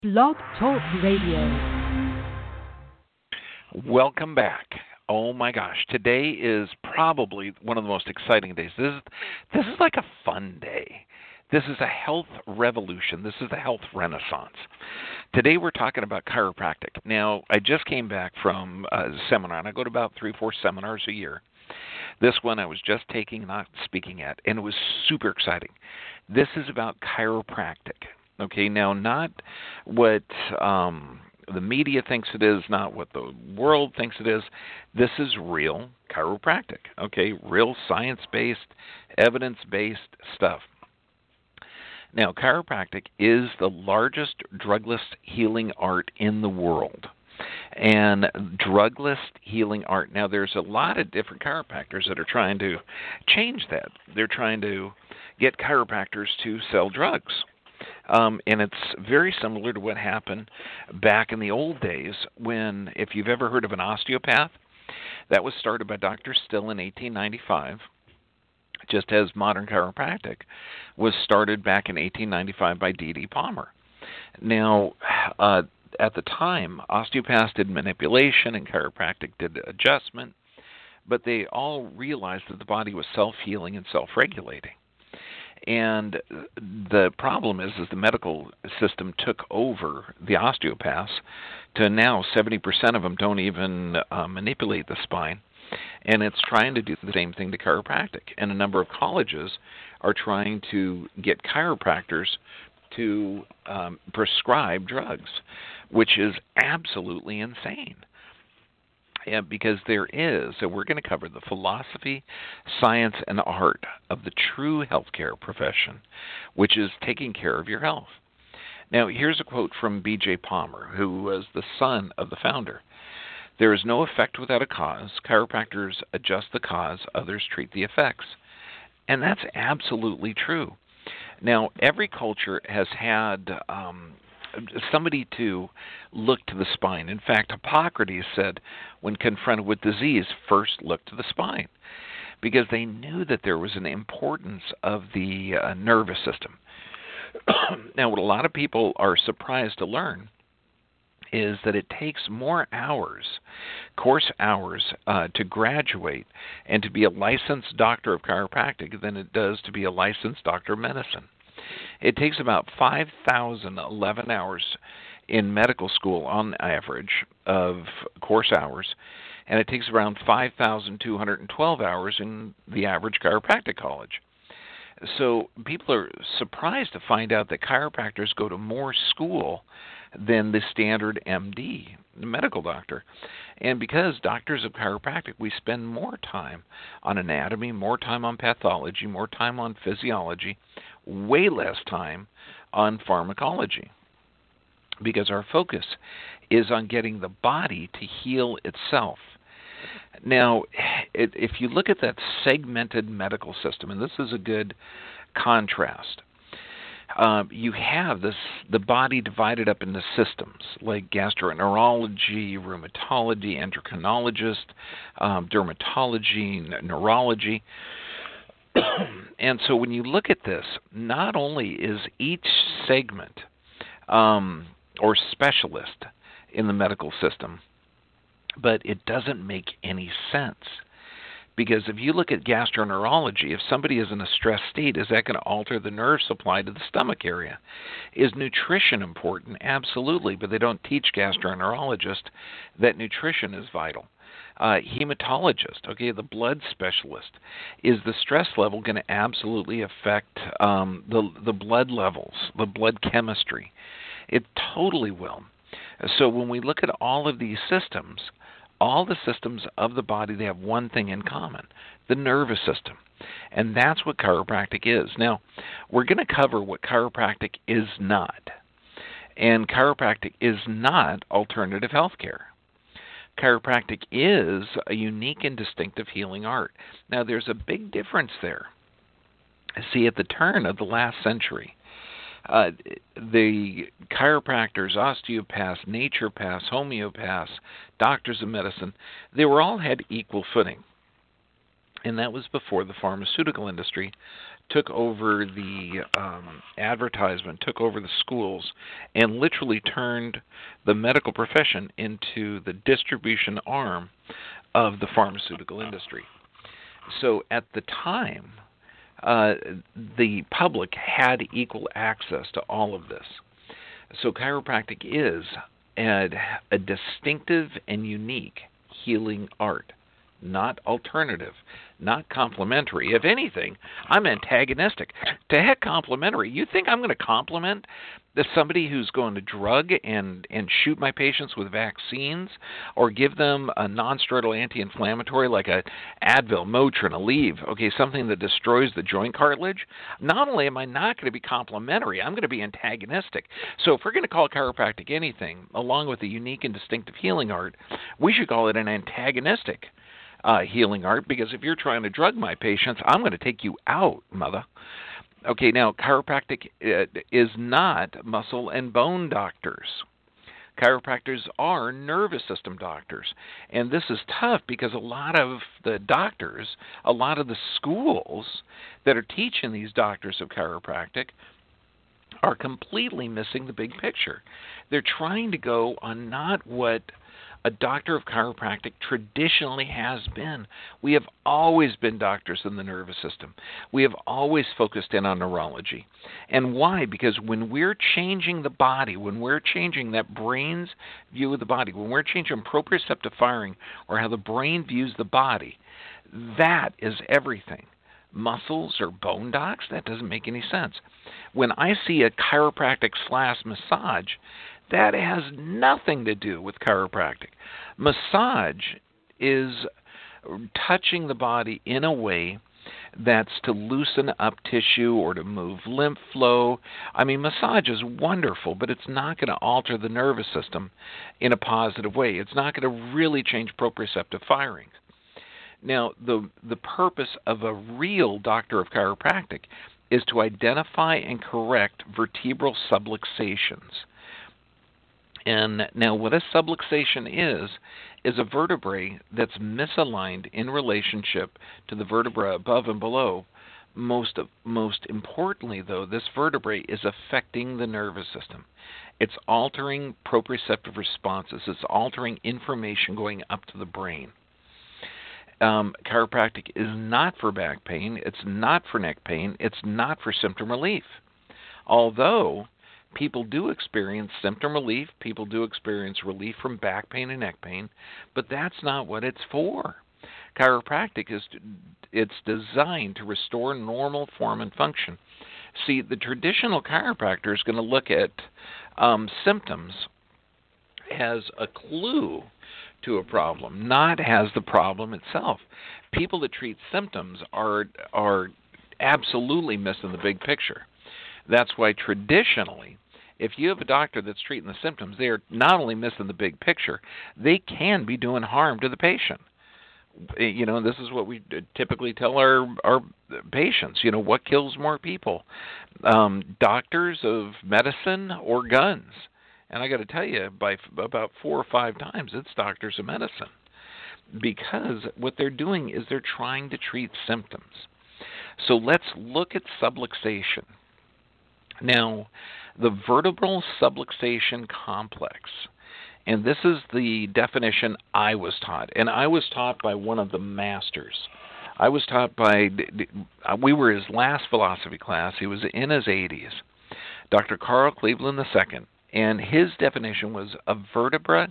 Blog Talk Radio. Welcome back. Oh my gosh, today is probably one of the most exciting days. This is like a fun day. This is a health revolution. This is a health renaissance. Today we're talking about chiropractic. Now, I just came back from a seminar, and I go to about 3 or 4 seminars a year. This one I was just taking, not speaking at, and it was super exciting. This is about chiropractic. Okay, now not what the media thinks it is, not what the world thinks it is. This is real chiropractic, okay, real science-based, evidence-based stuff. Now, chiropractic is the largest drugless healing art in the world. And drugless healing art. Now, there's a lot of different chiropractors that are trying to change that. They're trying to get chiropractors to sell drugs. And it's very similar to what happened back in the old days when, if you've ever heard of an osteopath, that was started by Dr. Still in 1895, just as modern chiropractic was started back in 1895 by D.D. Palmer. Now, at the time, osteopaths did manipulation and chiropractic did adjustment, but they all realized that the body was self-healing and self-regulating. And the problem is the medical system took over the osteopaths to now 70% of them don't even manipulate the spine. And it's trying to do the same thing to chiropractic. And a number of colleges are trying to get chiropractors to prescribe drugs, which is absolutely insane. Yeah, because there is, so we're going to cover the philosophy, science, and art of the true healthcare profession, which is taking care of your health. Now, here's a quote from B.J. Palmer, who was the son of the founder. "There is no effect without a cause. Chiropractors adjust the cause, others treat the effects." And that's absolutely true. Now, every culture has had somebody to look to the spine. In fact, Hippocrates said, when confronted with disease, first look to the spine, because they knew that there was an importance of the nervous system. Now, what a lot of people are surprised to learn is that it takes more hours, course hours, to graduate and to be a licensed doctor of chiropractic than it does to be a licensed doctor of medicine. It takes about 5,011 hours in medical school on average of course hours, and it takes around 5,212 hours in the average chiropractic college. So people are surprised to find out that chiropractors go to more school than the standard MD, the medical doctor. And because doctors of chiropractic, we spend more time on anatomy, more time on pathology, more time on physiology, way less time on pharmacology, because our focus is on getting the body to heal itself. Now, if you look at that segmented medical system, and this is a good contrast, you have the body divided up into systems like gastroenterology, rheumatology, endocrinologist, dermatology, neurology. And so when you look at this, not only is each segment or specialist in the medical system, but it doesn't make any sense. Because if you look at gastroenterology, if somebody is in a stress state, is that going to alter the nerve supply to the stomach area? Is nutrition important? Absolutely, but they don't teach gastroenterologists that nutrition is vital. Hematologist, okay, the blood specialist, is the stress level going to absolutely affect the blood levels, the blood chemistry? It totally will. So when we look at all of these systems, all the systems of the body, they have one thing in common, the nervous system. And that's what chiropractic is. Now, we're going to cover what chiropractic is not. And chiropractic is not alternative health care. Chiropractic is a unique and distinctive healing art. Now, there's a big difference there. See, at the turn of the last century, the chiropractors, osteopaths, naturopaths, homeopaths, doctors of medicine, they were all had equal footing. And that was before the pharmaceutical industry took over the advertisement, took over the schools, and literally turned the medical profession into the distribution arm of the pharmaceutical industry. So at the time, the public had equal access to all of this. So chiropractic is a distinctive and unique healing art, not alternative, not complementary. If anything, I'm antagonistic. To heck complementary. You think I'm going to compliment somebody who's going to drug and shoot my patients with vaccines, or give them a non-steroidal anti-inflammatory like a Advil, Motrin, Aleve, okay, something that destroys the joint cartilage? Not only am I not going to be complimentary, I'm going to be antagonistic. So if we're going to call chiropractic anything, along with a unique and distinctive healing art, we should call it an antagonistic healing art, because if you're trying to drug my patients, I'm going to take you out, mother. Okay, now chiropractic is not muscle and bone doctors. Chiropractors are nervous system doctors. And this is tough because a lot of the doctors, a lot of the schools that are teaching these doctors of chiropractic are completely missing the big picture. They're trying to go on not what a doctor of chiropractic traditionally has been. We have always been doctors in the nervous system. We have always focused in on neurology. And why? Because when we're changing the body, when we're changing that brain's view of the body, when we're changing proprioceptive firing, or how the brain views the body, that is everything. Muscles or bone docs, that doesn't make any sense. When I see a chiropractic / massage, that has nothing to do with chiropractic. Massage is touching the body in a way that's to loosen up tissue or to move lymph flow. I mean, massage is wonderful, but it's not going to alter the nervous system in a positive way. It's not going to really change proprioceptive firing. Now, the purpose of a real doctor of chiropractic is to identify and correct vertebral subluxations. And now what a subluxation is a vertebrae that's misaligned in relationship to the vertebra above and below. Most importantly, though, this vertebrae is affecting the nervous system. It's altering proprioceptive responses. It's altering information going up to the brain. Chiropractic is not for back pain. It's not for neck pain. It's not for symptom relief. Although people do experience symptom relief, people do experience relief from back pain and neck pain, but that's not what it's for. Chiropractic it's designed to restore normal form and function. See, the traditional chiropractor is going to look at symptoms as a clue to a problem, not as the problem itself. People that treat symptoms are absolutely missing the big picture. That's why traditionally, if you have a doctor that's treating the symptoms, they are not only missing the big picture, they can be doing harm to the patient. You know, this is what we typically tell our patients. You know, what kills more people, doctors of medicine or guns? And I got to tell you, by about 4 or 5 times, it's doctors of medicine, because what they're doing is they're trying to treat symptoms. So let's look at subluxation. Now, the vertebral subluxation complex, and this is the definition I was taught, and I was taught by one of the masters. I was taught by, we were his last philosophy class. He was in his 80s, Dr. Carl Cleveland II, and his definition was a vertebral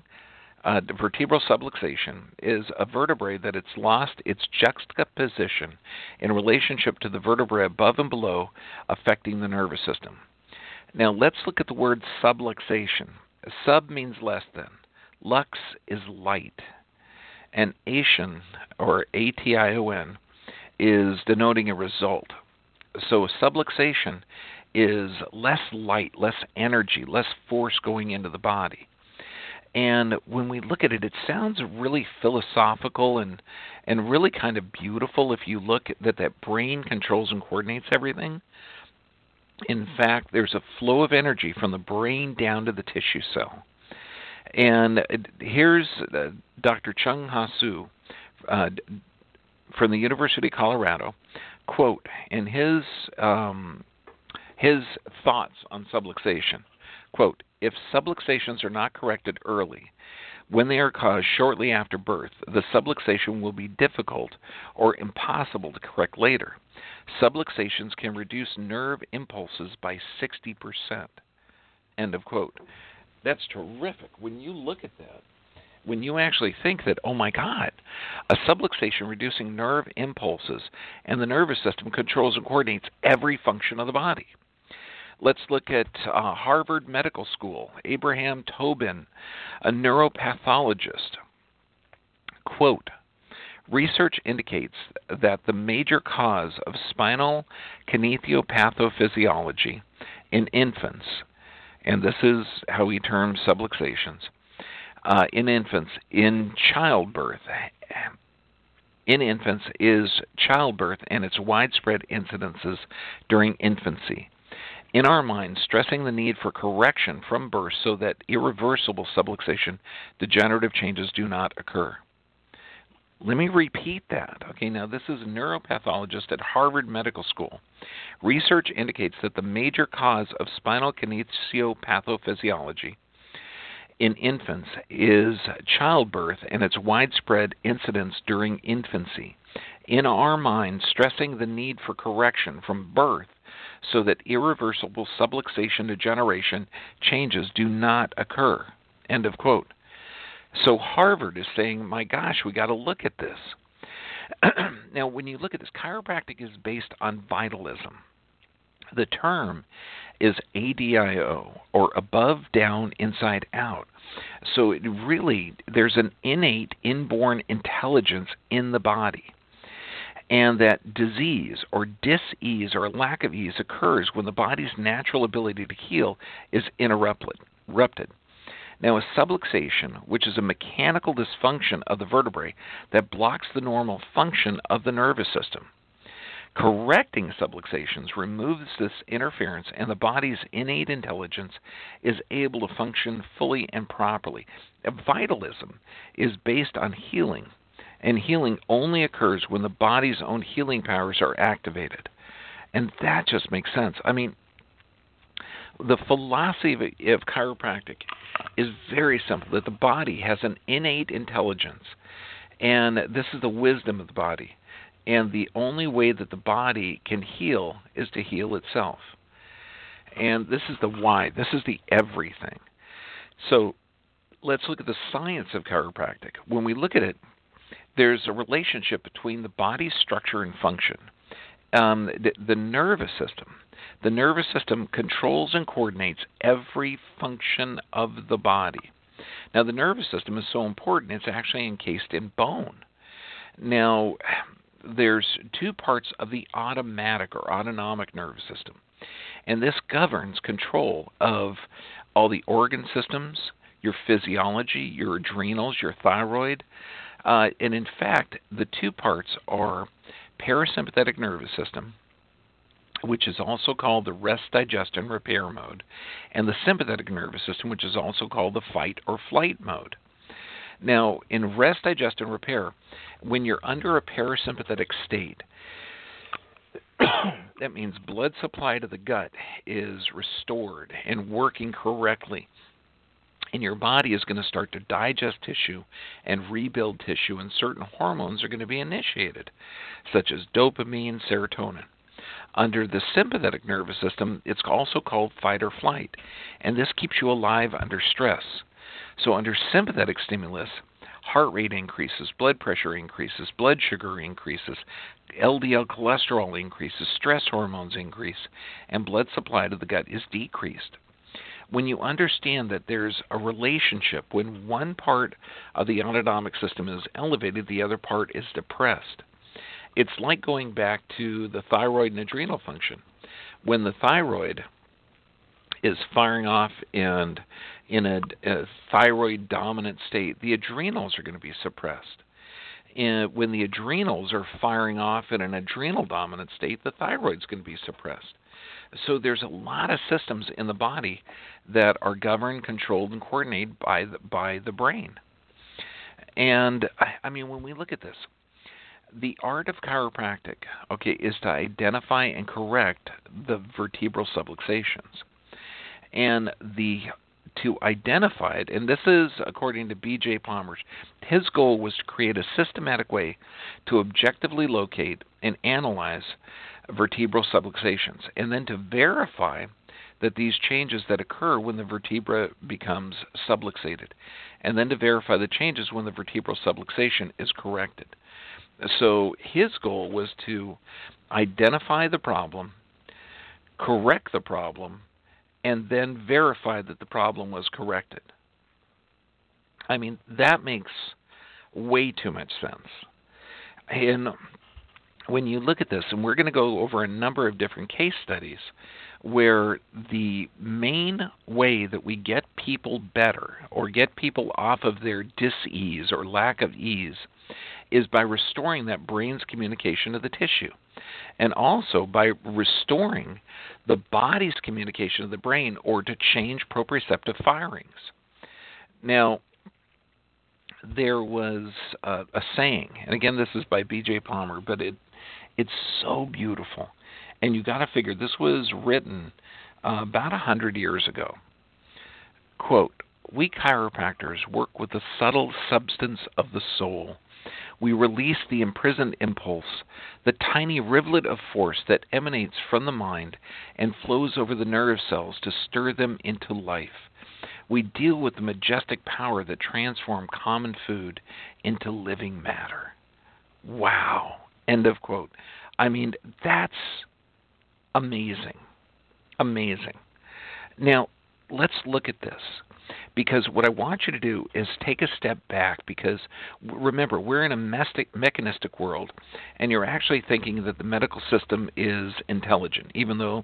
subluxation is a vertebrae that it's lost its juxtaposition in relationship to the vertebrae above and below, affecting the nervous system. Now let's look at the word subluxation. Sub means less than. Lux is light. And ation, or ation, is denoting a result. So subluxation is less light, less energy, less force going into the body. And when we look at it, it sounds really philosophical and really kind of beautiful if you look at that brain controls and coordinates everything. In fact, there's a flow of energy from the brain down to the tissue cell. And here's Dr. Chung Ha Su from the University of Colorado quote, in his thoughts on subluxation, quote, if subluxations are not corrected early, when they are caused shortly after birth, the subluxation will be difficult or impossible to correct later. Subluxations can reduce nerve impulses by 60%. End of quote. That's terrific. When you look at that, when you actually think that, oh my God, a subluxation reducing nerve impulses, and the nervous system controls and coordinates every function of the body. Let's look at Harvard Medical School, Abraham Tobin, a neuropathologist. Quote, research indicates that the major cause of spinal kinetiopathophysiology in infants, and this is how he terms subluxations, in infants is childbirth and its widespread incidences during infancy. In our minds, stressing the need for correction from birth so that irreversible subluxation degenerative changes do not occur. Let me repeat that. Okay, now this is a neuropathologist at Harvard Medical School. Research indicates that the major cause of spinal kinetiopathophysiology in infants is childbirth and its widespread incidence during infancy. In our minds, stressing the need for correction from birth so that irreversible subluxation degeneration changes do not occur. End of quote. So Harvard is saying, my gosh, we got to look at this. Now, when you look at this, chiropractic is based on vitalism. The term is ADIO, or above, down, inside, out. So it really, there's an innate, inborn intelligence in the body. And that disease or dis-ease or lack of ease occurs when the body's natural ability to heal is interrupted. Now, a subluxation, which is a mechanical dysfunction of the vertebrae that blocks the normal function of the nervous system. Correcting subluxations removes this interference, and the body's innate intelligence is able to function fully and properly. Vitalism is based on healing, and healing only occurs when the body's own healing powers are activated. And that just makes sense. I mean, the philosophy of chiropractic is very simple, that the body has an innate intelligence, and this is the wisdom of the body. And the only way that the body can heal is to heal itself. And this is the why. This is the everything. So let's look at the science of chiropractic. When we look at it, there's a relationship between the body's structure and function. The nervous system. The nervous system controls and coordinates every function of the body. Now, the nervous system is so important, it's actually encased in bone. Now, there's two parts of the automatic or autonomic nervous system, and this governs control of all the organ systems, your physiology, your adrenals, your thyroid. And in fact, the two parts are parasympathetic nervous system, which is also called the rest, digest, and repair mode, and the sympathetic nervous system, which is also called the fight or flight mode. Now, in rest, digest, and repair, when you're under a parasympathetic state, that means blood supply to the gut is restored and working correctly. And your body is going to start to digest tissue and rebuild tissue, and certain hormones are going to be initiated, such as dopamine, serotonin. Under the sympathetic nervous system, it's also called fight or flight, and this keeps you alive under stress. So under sympathetic stimulus, heart rate increases, blood pressure increases, blood sugar increases, LDL cholesterol increases, stress hormones increase, and blood supply to the gut is decreased. When you understand that there's a relationship, when one part of the autonomic system is elevated, the other part is depressed. It's like going back to the thyroid and adrenal function. When the thyroid is firing off and in a thyroid dominant state, the adrenals are going to be suppressed. And when the adrenals are firing off in an adrenal dominant state, the thyroid's going to be suppressed. So there's a lot of systems in the body that are governed, controlled, and coordinated by the brain. And I mean, when we look at this, The art of chiropractic, okay, is to identify and correct the vertebral subluxations. And to identify it, and this is according to B.J. Palmer, his goal was to create a systematic way to objectively locate and analyze vertebral subluxations, and then to verify that these changes that occur when the vertebra becomes subluxated, and then to verify the changes when the vertebral subluxation is corrected. So his goal was to identify the problem, correct the problem, and then verify that the problem was corrected. I mean, that makes way too much sense. And when you look at this, and we're going to go over a number of different case studies where the main way that we get people better or get people off of their dis-ease or lack of ease is by restoring that brain's communication to the tissue, and also by restoring the body's communication to the brain, or to change proprioceptive firings. Now, there was a saying, and again, this is by B.J. Palmer, but it's so beautiful. And you got to figure this was written about 100 years ago. Quote, "We chiropractors work with the subtle substance of the soul. We release the imprisoned impulse, the tiny rivulet of force that emanates from the mind and flows over the nerve cells to stir them into life. We deal with the majestic power that transforms common food into living matter." Wow. End of quote. I mean, that's amazing. Amazing. Now, let's look at this, because what I want you to do is take a step back, because remember, we're in a mechanistic world, and you're actually thinking that the medical system is intelligent, even though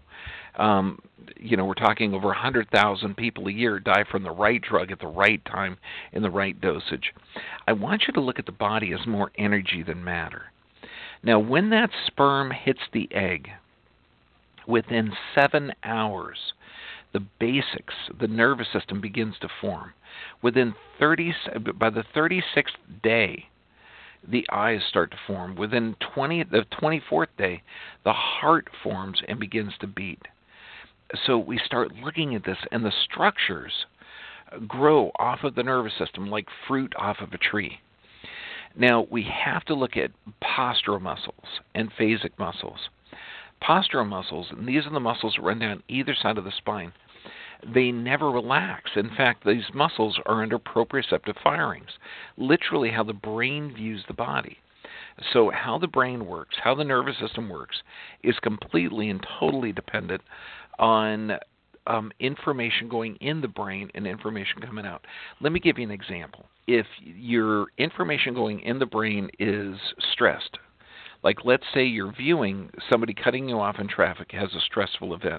we're talking over 100,000 people a year die from the right drug at the right time in the right dosage. I want you to look at the body as more energy than matter. Now, when that sperm hits the egg, within 7 hours, the basics, the nervous system begins to form. By the 36th day, the eyes start to form. Within the 24th day, the heart forms and begins to beat. So we start looking at this, and the structures grow off of the nervous system like fruit off of a tree. Now, we have to look at postural muscles and phasic muscles. Postural muscles, and these are the muscles that run down either side of the spine, they never relax. In fact, these muscles are under proprioceptive firings, literally how the brain views the body. So how the brain works, how the nervous system works, is completely and totally dependent on information going in the brain and information coming out. Let me give you an example. If your information going in the brain is stressed, like let's say you're viewing somebody cutting you off in traffic has a stressful event,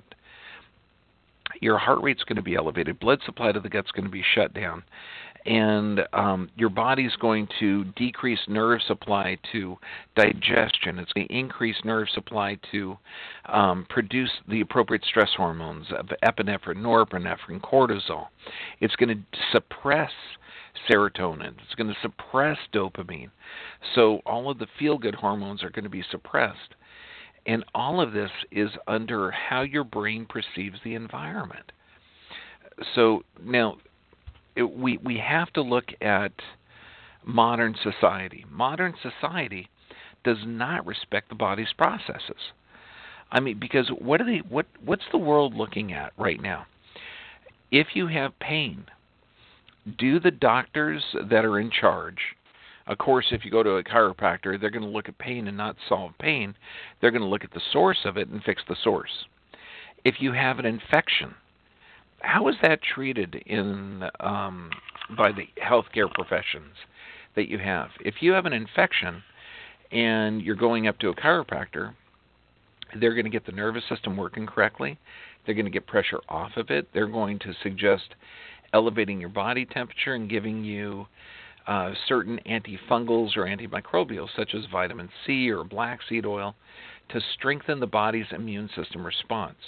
your heart rate's going to be elevated, blood supply to the gut's going to be shut down, and your body's going to decrease nerve supply to digestion. It's going to increase nerve supply to produce the appropriate stress hormones of epinephrine, norepinephrine, cortisol. It's going to suppress serotonin. It's going to suppress dopamine. So all of the feel-good hormones are going to be suppressed. And all of this is under how your brain perceives the environment. So now we have to look at modern society. Modern society does not respect the body's processes. I mean, because what's the world looking at right now? If you have pain, do the doctors that are in charge, of course, if you go to a chiropractor, they're going to look at pain and not solve pain. They're going to look at the source of it and fix the source. If you have an infection, how is that treated by the healthcare professions that you have? If you have an infection and you're going up to a chiropractor, they're going to get the nervous system working correctly. They're going to get pressure off of it. They're going to suggest elevating your body temperature and giving you certain antifungals or antimicrobials, such as vitamin C or black seed oil, to strengthen the body's immune system response.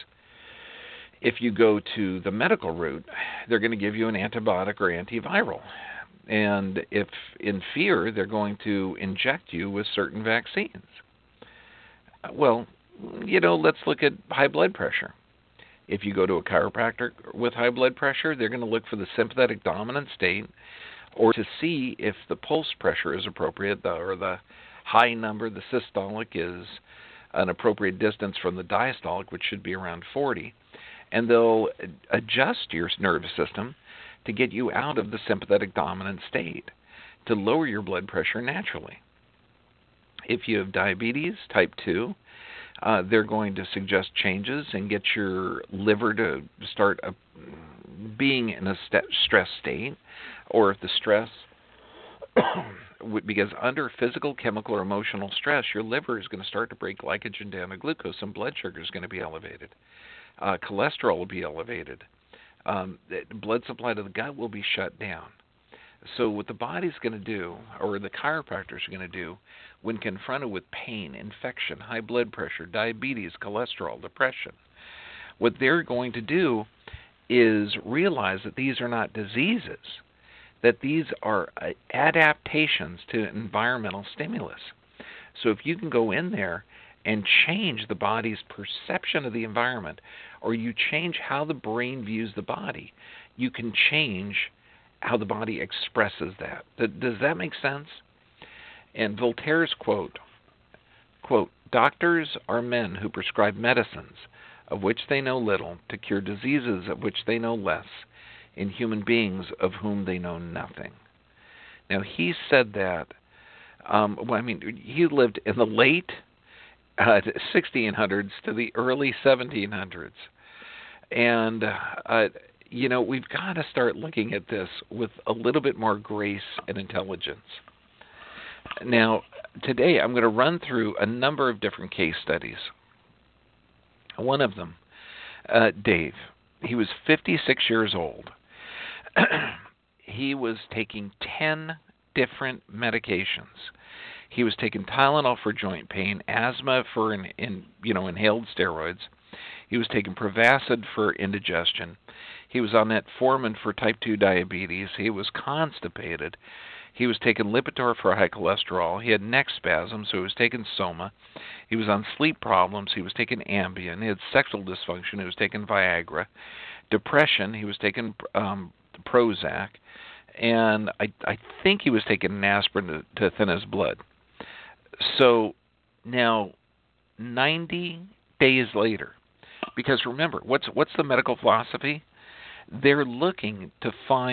If you go to the medical route, they're going to give you an antibiotic or antiviral. And if in fear, they're going to inject you with certain vaccines. Well, let's look at high blood pressure. If you go to a chiropractor with high blood pressure, they're going to look for the sympathetic dominant state, or to see if the pulse pressure is appropriate, or the high number, the systolic, is an appropriate distance from the diastolic, which should be around 40. And they'll adjust your nervous system to get you out of the sympathetic dominant state, to lower your blood pressure naturally. If you have diabetes, type 2, they're going to suggest changes and get your liver to start being in a stress state, or if the stress, because under physical, chemical, or emotional stress, your liver is going to start to break glycogen down to glucose, and blood sugar is going to be elevated. Cholesterol will be elevated. The blood supply to the gut will be shut down. So what the body's going to do, or the chiropractors are going to do, when confronted with pain, infection, high blood pressure, diabetes, cholesterol, depression, what they're going to do is realize that these are not diseases, that these are adaptations to environmental stimulus. So if you can go in there and change the body's perception of the environment, or you change how the brain views the body, you can change how the body expresses that. Does that make sense? And Voltaire's quote, "Doctors are men who prescribe medicines of which they know little to cure diseases of which they know less in human beings of whom they know nothing." Now, he said that, he lived in the late 1600s to the early 1700s. And, we've got to start looking at this with a little bit more grace and intelligence. Now, today I'm going to run through a number of different case studies. One of them, Dave, he was 56 years old. He was taking 10 different medications. He was taking Tylenol for joint pain, asthma for inhaled steroids. He was taking Prevacid for indigestion. He was on metformin for type 2 diabetes. He was constipated. He was taking Lipitor for high cholesterol. He had neck spasms, so he was taking Soma. He was on sleep problems. He was taking Ambien. He had sexual dysfunction. He was taking Viagra. Depression. He was taking Prozac. And I think he was taking an aspirin to thin his blood. So now, 90 days later, because remember, what's the medical philosophy? They're looking to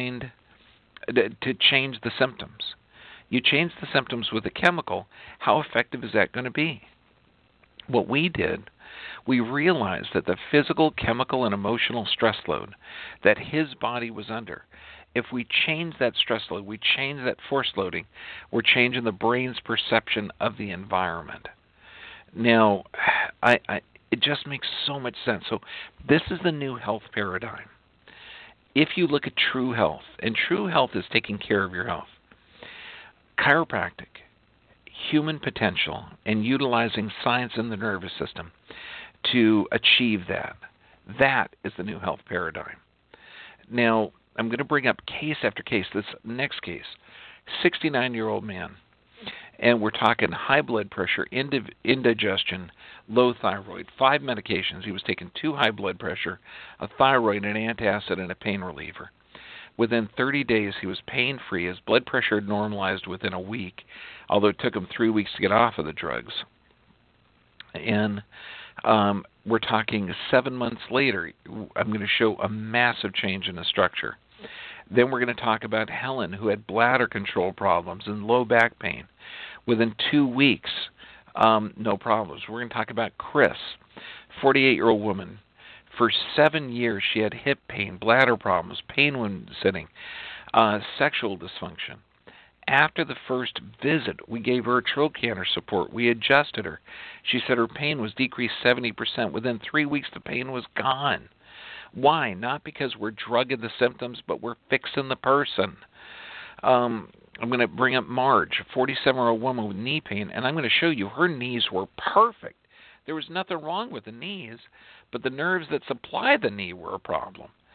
change the symptoms. You change the symptoms with a chemical, how effective is that going to be? What we did, we realized that the physical, chemical, and emotional stress load that his body was under, if we change that stress load, we change that force loading, we're changing the brain's perception of the environment. Now, it just makes so much sense. So this is the new health paradigm. If you look at true health, and true health is taking care of your health, chiropractic, human potential, and utilizing science in the nervous system to achieve that, that is the new health paradigm. Now, I'm going to bring up case after case. This next case, 69-year-old man, and we're talking high blood pressure, indigestion, low thyroid, 5 medications. He was taking 2 high blood pressure, a thyroid, an antacid, and a pain reliever. Within 30 days, he was pain-free. His blood pressure had normalized within a week, although it took him 3 weeks to get off of the drugs. And we're talking 7 months later, I'm going to show a massive change in the structure. Then we're going to talk about Helen, who had bladder control problems and low back pain. Within 2 weeks, no problems. We're going to talk about Chris, 48-year-old woman. For 7 years, she had hip pain, bladder problems, pain when sitting, sexual dysfunction. After the first visit, we gave her Trochanter support. We adjusted her. She said her pain was decreased 70%. Within 3 weeks, the pain was gone. Why? Not because we're drugging the symptoms, but we're fixing the person. I'm going to bring up Marge, a 47-year-old woman with knee pain, and I'm going to show you her knees were perfect. There was nothing wrong with the knees, but the nerves that supply the knee were a problem.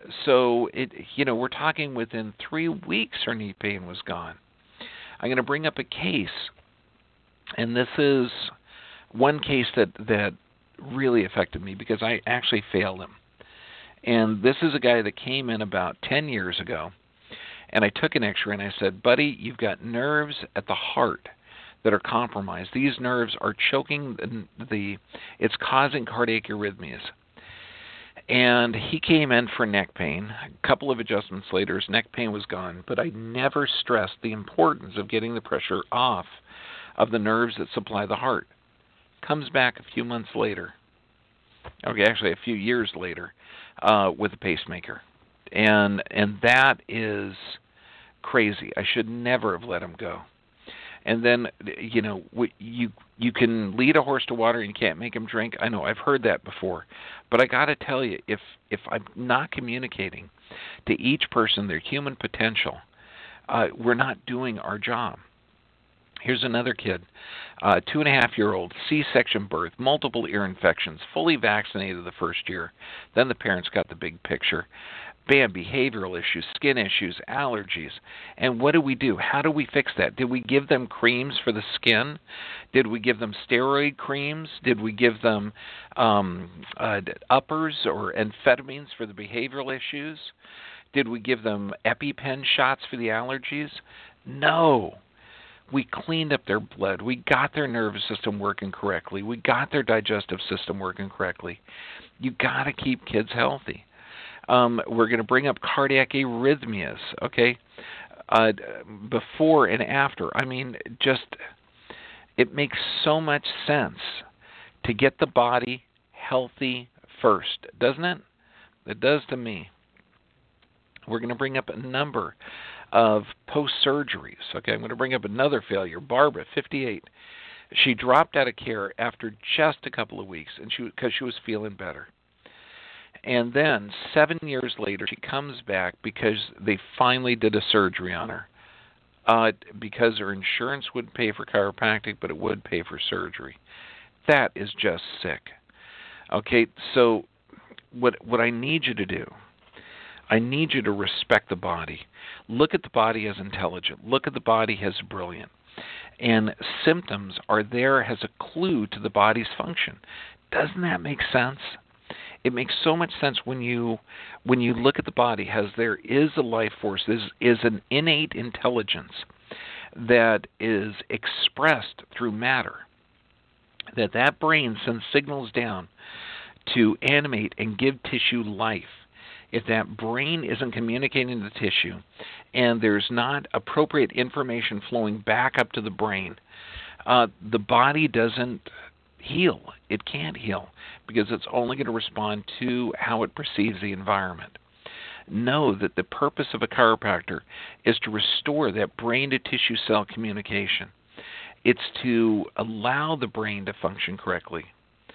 so we're talking within 3 weeks her knee pain was gone. I'm going to bring up a case, and this is one case that really affected me because I actually failed him. And this is a guy that came in about 10 years ago, and I took an X-ray and I said, buddy, you've got nerves at the heart that are compromised. These nerves are choking it's causing cardiac arrhythmias. And he came in for neck pain. A couple of adjustments later, his neck pain was gone, but I never stressed the importance of getting the pressure off of the nerves that supply the heart. Comes back a few months later, okay, actually a few years later, with a pacemaker. And that is crazy. I should never have let him go. And then, you can lead a horse to water and you can't make him drink. I know, I've heard that before. But I got to tell you, if I'm not communicating to each person their human potential, we're not doing our job. Here's another kid, 2.5-year-old, C-section birth, multiple ear infections, fully vaccinated the first year. Then the parents got the big picture. Bam, behavioral issues, skin issues, allergies. And what do we do? How do we fix that? Did we give them creams for the skin? Did we give them steroid creams? Did we give them uppers or amphetamines for the behavioral issues? Did we give them EpiPen shots for the allergies? No. We cleaned up their blood. We got their nervous system working correctly. We got their digestive system working correctly. You got to keep kids healthy. We're going to bring up cardiac arrhythmias, okay, before and after. I mean, it makes so much sense to get the body healthy first, doesn't it? It does to me. We're going to bring up a number of post-surgeries, okay? I'm going to bring up another failure. Barbara, 58. She dropped out of care after just a couple of weeks because she was feeling better. And then 7 years later, she comes back because they finally did a surgery on her. Because her insurance wouldn't pay for chiropractic, but it would pay for surgery. That is just sick. Okay, so what I need you to do, I need you to respect the body. Look at the body as intelligent. Look at the body as brilliant. And symptoms are there as a clue to the body's function. Doesn't that make sense? It makes so much sense when you look at the body as there is a life force, there is an innate intelligence that is expressed through matter, that brain sends signals down to animate and give tissue life. If that brain isn't communicating to the tissue and there's not appropriate information flowing back up to the brain, the body doesn't heal. It can't heal because it's only going to respond to how it perceives the environment. Know that the purpose of a chiropractor is to restore that brain to tissue cell communication. It's to allow the brain to function correctly.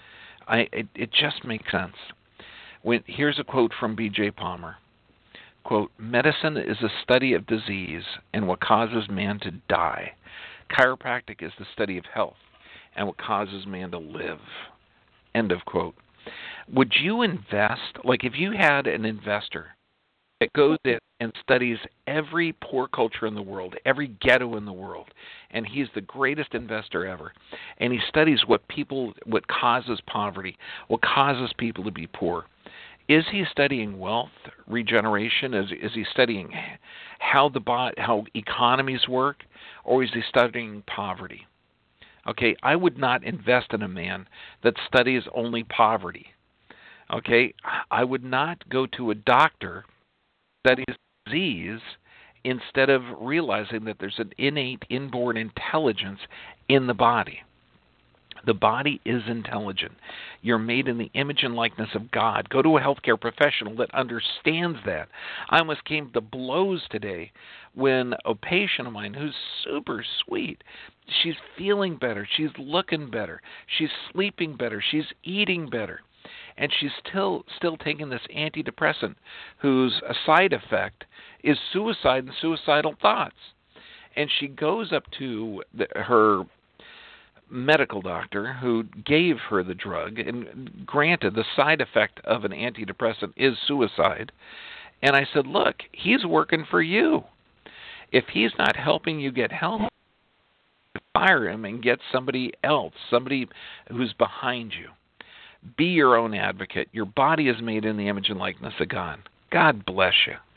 It just makes sense. Here's a quote from B.J. Palmer. Quote, medicine is a study of disease and what causes man to die. Chiropractic is the study of health and what causes man to live. End of quote. Would you invest, like if you had an investor that goes in and studies every poor culture in the world, every ghetto in the world, and he's the greatest investor ever, and he studies what causes poverty, what causes people to be poor. Is he studying wealth regeneration? Is he studying how economies work, or is he studying poverty? Okay, I would not invest in a man that studies only poverty. Okay, I would not go to a doctor that studies disease instead of realizing that there's an innate inborn intelligence in the body. The body is intelligent. You're made in the image and likeness of God. Go to a healthcare professional that understands that. I almost came to blows today when a patient of mine who's super sweet, she's feeling better, she's looking better, she's sleeping better, she's eating better, and she's still taking this antidepressant whose side effect is suicide and suicidal thoughts. And she goes up to her medical doctor who gave her the drug, and granted the side effect of an antidepressant is suicide, And I said, look, he's working for you. If he's not helping you get healthy, fire him and get somebody else, somebody who's behind you. Be your own advocate. Your body is made in the image and likeness of God. God bless you.